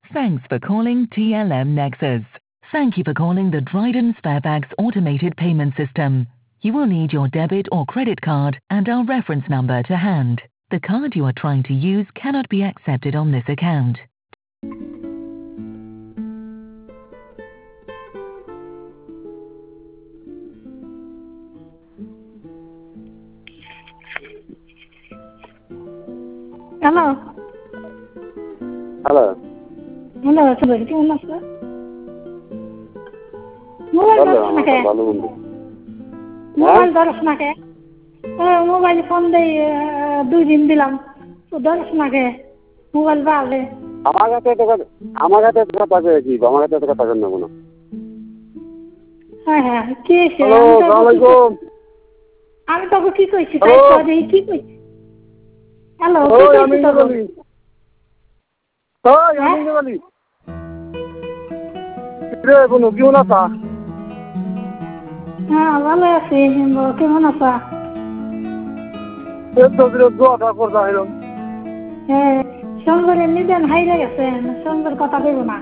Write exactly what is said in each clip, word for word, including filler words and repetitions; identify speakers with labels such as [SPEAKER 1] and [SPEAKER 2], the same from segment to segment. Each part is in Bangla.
[SPEAKER 1] Thanks for calling T L M Nexus. Thank you for calling the Dryden Sparebags automated payment system. You will need your debit or credit card and our reference number to hand. The card you are trying to use cannot be accepted on this account.
[SPEAKER 2] Hello.
[SPEAKER 3] Hello.
[SPEAKER 2] Hello, সবাই কেমন আছো? মোবাইল ধরছ না কে? মোবাইল ধরছ না কে? মোবাইল ফোন দেই দুই দিন দিলাম তো ধরছ না কে? মোবাইল বাজে
[SPEAKER 3] আমার কাছে তো আমার কাছে তো কথা কইছি আমার কাছে তো কথা কই না কোনো
[SPEAKER 2] হ্যাঁ হ্যাঁ কি সে
[SPEAKER 3] হ্যালো আসসালামু আলাইকুম
[SPEAKER 2] আমি তোকে কি কইছি তাই তো কি কইছি হ্যালো কি
[SPEAKER 3] ওই
[SPEAKER 2] কইছি
[SPEAKER 3] আমি
[SPEAKER 2] তো
[SPEAKER 3] বলি ওই আমি বলি রে বলো কি হলো তা
[SPEAKER 2] হ্যাঁ ভালো আছি কেমন আছো
[SPEAKER 3] এই তো দিলে দোয়া করতে হইলো
[SPEAKER 2] হ্যাঁ সঙ্গরে নিদেন হাইরে গেছেন সঙ্গর কথা কইব না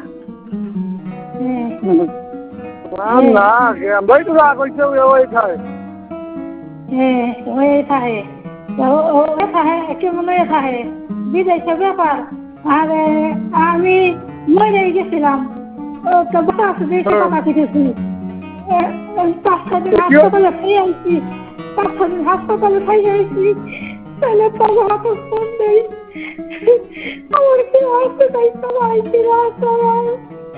[SPEAKER 3] হ্যাঁ না ভাই তো রাগ হইছে ওই খায়
[SPEAKER 2] হ্যাঁ ওই থাকে ওই থাকে কেমন ওই থাকে বিদেশে ব্যাপার আর আমি মরে গেছিলাম তো বাস দেশে কথা শিখেছি পাঁচ ছ দিন হাসপাতালে খাই আইছি পাঁচ ছ দিন হাসপাতালে খাই আইছি তাহলে তবে হাতে ফোন দেই আমার কি হয়েছে তাই তো আইছি রাস্তায়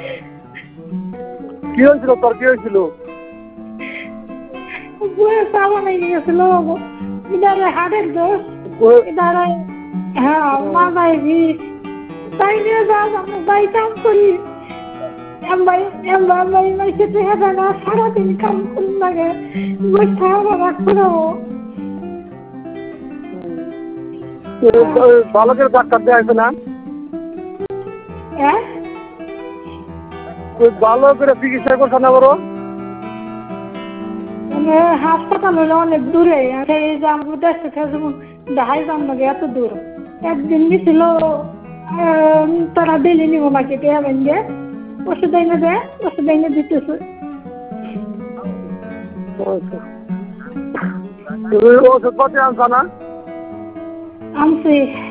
[SPEAKER 3] কি হয়েছিল তোর কি হয়েছিল
[SPEAKER 2] বয়ে সাবান হয়ে গেছিল ইদারে হাড়ের দোষ ইদারে হ্যাঁ মাথায় বিষ তাই নিয়ে যা আমি বাই কাম করি ভাই ভাই ভাই খেতে হবে না সারাদিন কাম করুন লাগে বসে আমার রাখবো
[SPEAKER 3] বালকের ডাক্তার দেখাইছে না
[SPEAKER 2] হ্যাঁ
[SPEAKER 3] ওই ভালো করে চিকিৎসা করছে না বড়
[SPEAKER 2] হাসপাতাল হলো অনেক দূরে এই যে আমার দেশ থেকে দেখাই যান লাগে এত দূর একদিন গেছিল তারা দিলি নিব নাকি দেয়া ভেঙে ওষুধ এনে দেয় ওষুধ এনে দিতেছে
[SPEAKER 3] ওষুধ পাতি আনছা না
[SPEAKER 2] আনছি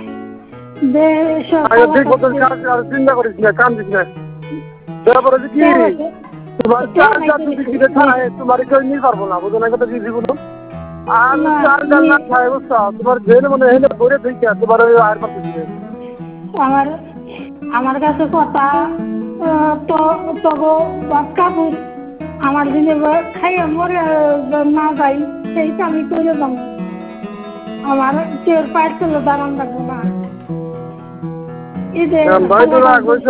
[SPEAKER 3] চিন্তা করিস না কাম দিস না তারপরে কি তোমার তোমার কেউ নিয়ে পারবো না বুঝো না কথা দিয়েছি বলো আর চার ডাল না খায় বুঝছো তোমার জেল মনে হেলে ভরে দিচ্ছে তোমার আর পারতে দিবে
[SPEAKER 2] আমার আমার কাছে কথা তো তবু বাদ কাপড় আমার দিনে খাইয়ে মরে না যাই সেইটা আমি করে দাম আমার কেউ পায়ের চলে দাঁড়ান লাগবো না